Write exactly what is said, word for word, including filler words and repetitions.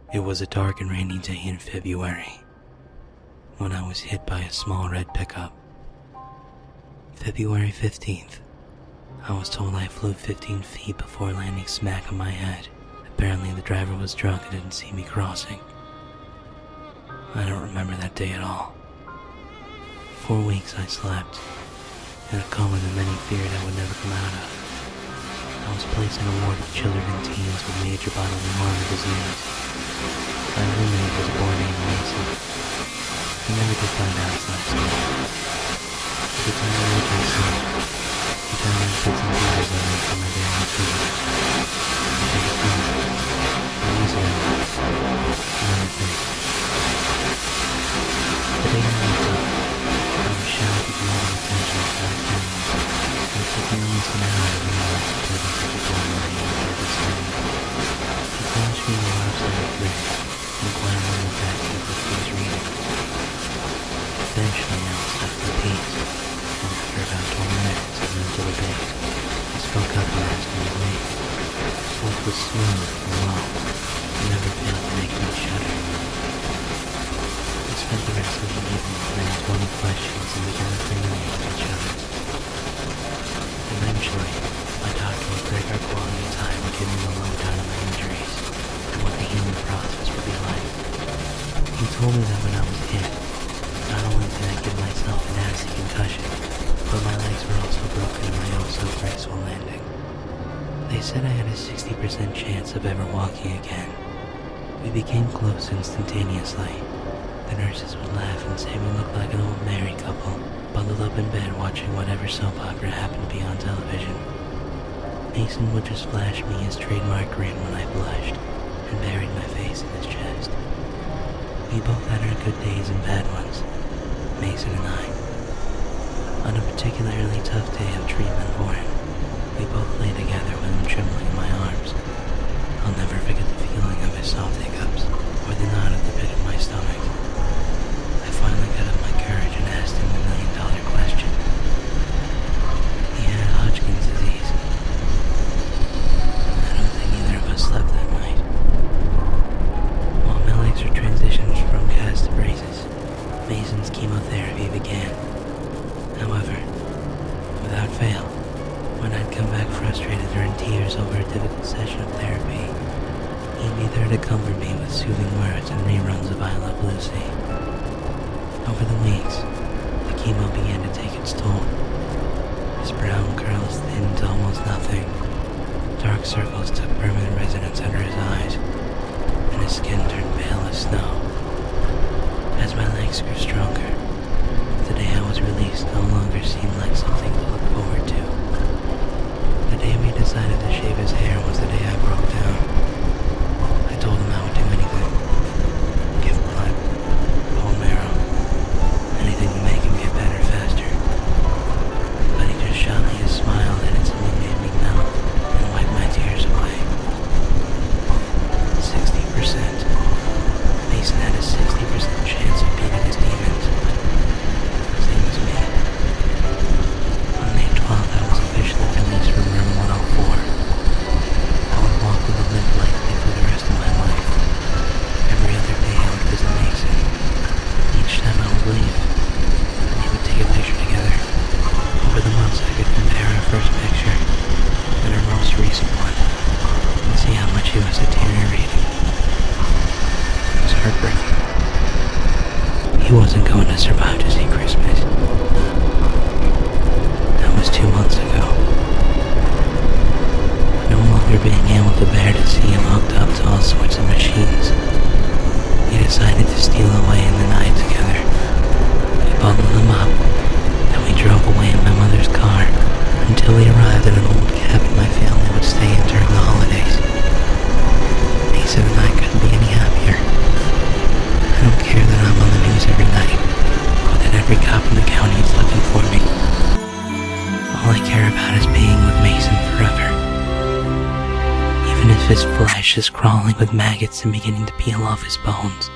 It was a dark and rainy day in February when I was hit by a small red pickup. February fifteenth, I was told I flew fifteen feet before landing smack on my head. Apparently the driver was drunk and didn't see me crossing. I don't remember that day at all. For weeks I slept, in a coma that many feared I would never come out of. I was placed in a ward of children and teens with major bodily harm and disease. My roommate was a boy named Mason. I never did find out his last name. At the time I lived in sleep, he found out bits and pieces of me from my daily activities. I think it's fun. I'm using it. Another thing. The day I woke up, I was showered with love and attention from my family. It took me almost an hour to realize the presence of the boy in my hand at this time. He flashed me the website of Rick and quietly went back to the book he was reading. Eventually I was left in peace, and after about twenty minutes of mental debate, I spoke up and asked him his name. His voice was smooth and low, and never failed to make me shudder. We spent the rest of the evening playing twenty questions and became familiar with each other. Eventually, my doctor would break our quality time and give me the lowdown on my injuries and what the healing process would be like. He told me that when I was hit, not only did I give myself a nasty concussion, but my legs were also broken in my oh so graceful landing. They said I had a sixty percent chance of ever walking again. We became close instantaneously. The nurses would laugh and say we looked like an old married couple, bundled up in bed watching whatever soap opera happened to be on television. Mason would just flash me his trademark grin when I blushed and buried my face in his chest. We both had our good days and bad ones, Mason and I. On a particularly tough day of treatment for him, we both lay together with him trembling in my arms. I'll never forget the feeling of his soft hiccups or the knot at the pit of my stomach. I finally got up my courage and asked him the million dollar question. He had Hodgkin's disease. I don't think either of us slept that night. While my legs were transitioned from cast to braces, Mason's chemotherapy began. However, without fail, when I'd come back frustrated or in tears over a difficult session of therapy, he'd be there to comfort me with soothing words and reruns of I Love Lucy. Over the weeks, the chemo began to take its toll. His brown curls thinned to almost nothing. Dark circles took permanent residence under his eyes, and his skin turned pale as snow. As my legs grew stronger, the day I was released no longer seemed like something to look forward to. The day we decided to shave his hair was the day I broke down. I told him I would do anything. Give blood, bone marrow, anything to make him get better faster. But he just shot me a smile that instantly made me melt and wipe my tears away. sixty percent. Mason had a sixty percent chance of beating his demons. Same as me. On May twelfth, I was officially released from room one oh four. I would walk with a limp lightly for the rest of my life. Every other day I would visit Mason. Each time I would leave, and we would take a picture together. Over the months I could compare our first picture and our most recent one, and see how much he was deteriorating. It was heartbreaking. He wasn't going to survive to see Christmas. That was two months ago. No longer being able to bear to see him hooked up to all sorts of machines, we decided to steal away in the night together. We bundled him up, and we drove away in my mother's car until we arrived at an old cabin my family would stay in during the holidays. Mason and I couldn't be any happier. I don't care that I'm on the news every night, or that every cop in the county is looking for me. All I care about is being with Mason forever. Even if his flesh is crawling with maggots and beginning to peel off his bones,